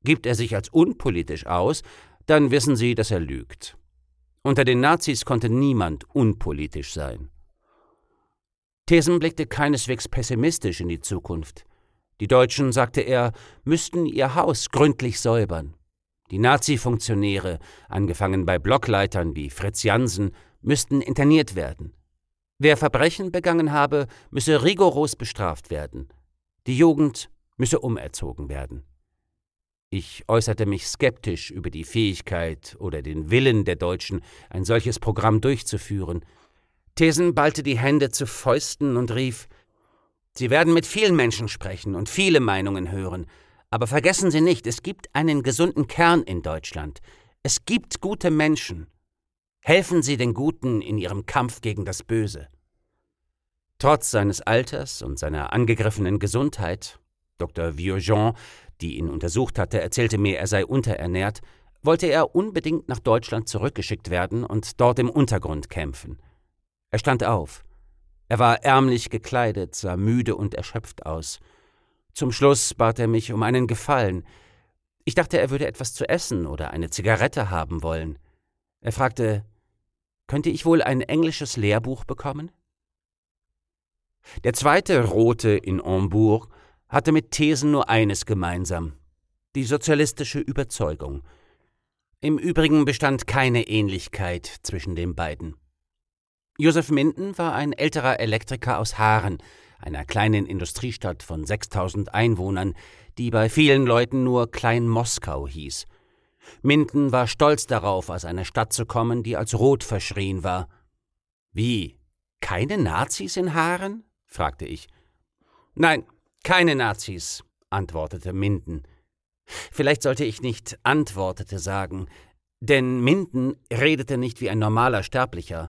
Gibt er sich als unpolitisch aus, dann wissen Sie, dass er lügt. Unter den Nazis konnte niemand unpolitisch sein. Thesen blickte keineswegs pessimistisch in die Zukunft. Die Deutschen, sagte er, müssten ihr Haus gründlich säubern. Die Nazi-Funktionäre, angefangen bei Blockleitern wie Fritz Jansen, müssten interniert werden. Wer Verbrechen begangen habe, müsse rigoros bestraft werden. Die Jugend müsse umerzogen werden. Ich äußerte mich skeptisch über die Fähigkeit oder den Willen der Deutschen, ein solches Programm durchzuführen. Thesen ballte die Hände zu Fäusten und rief: Sie werden mit vielen Menschen sprechen und viele Meinungen hören. Aber vergessen Sie nicht, es gibt einen gesunden Kern in Deutschland. Es gibt gute Menschen. Helfen Sie den Guten in ihrem Kampf gegen das Böse. Trotz seines Alters und seiner angegriffenen Gesundheit, Dr. Vieuxjean, die ihn untersucht hatte, erzählte mir, er sei unterernährt, wollte er unbedingt nach Deutschland zurückgeschickt werden und dort im Untergrund kämpfen. Er stand auf. Er war ärmlich gekleidet, sah müde und erschöpft aus. Zum Schluss bat er mich um einen Gefallen. Ich dachte, er würde etwas zu essen oder eine Zigarette haben wollen. Er fragte: Könnte ich wohl ein englisches Lehrbuch bekommen? Der zweite Rote in Hamburg hatte mit Thesen nur eines gemeinsam: die sozialistische Überzeugung. Im Übrigen bestand keine Ähnlichkeit zwischen den beiden. Josef Minden war ein älterer Elektriker aus Haaren, einer kleinen Industriestadt von 6.000 Einwohnern, die bei vielen Leuten nur Klein-Moskau hieß. Minden war stolz darauf, aus einer Stadt zu kommen, die als rot verschrien war. »Wie, keine Nazis in Haaren?« fragte ich. »Nein, keine Nazis«, antwortete Minden. Vielleicht sollte ich nicht antwortete sagen, denn Minden redete nicht wie ein normaler Sterblicher.